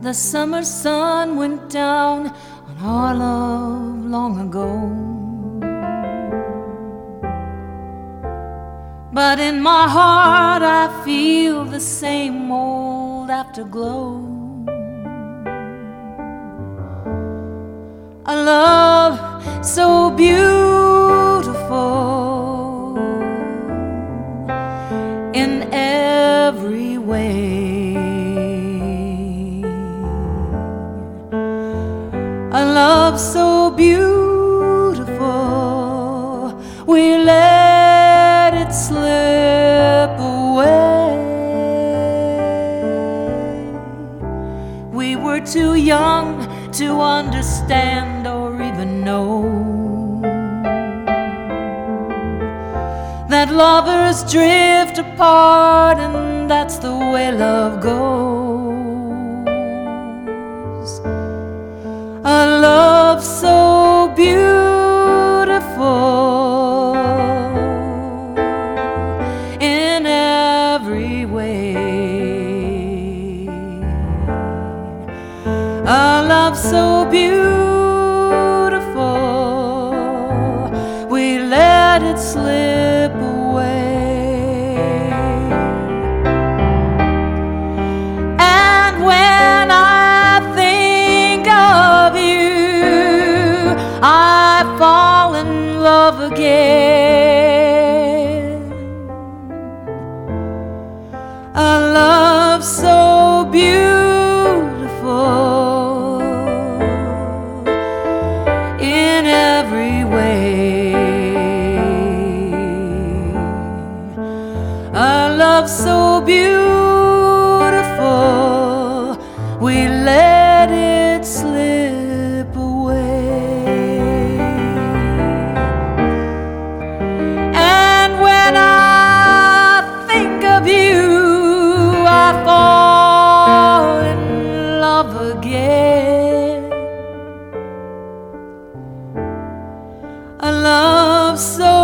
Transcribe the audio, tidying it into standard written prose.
the summer sun went down on our love long ago. But in my heart I feel the same old afterglow. A love so beautiful in every way, a love so beautiful we let it slip away. We were too young to understand or even know that lovers drift apart, and that's the way love goes. A love so beautiful in every way, a love so beautiful we let it slip away. And when I think of you, I fall in love again. A love so beautiful in every way, a love so beautiful we let it slip away. And when I think of you, I fall in love again. A love so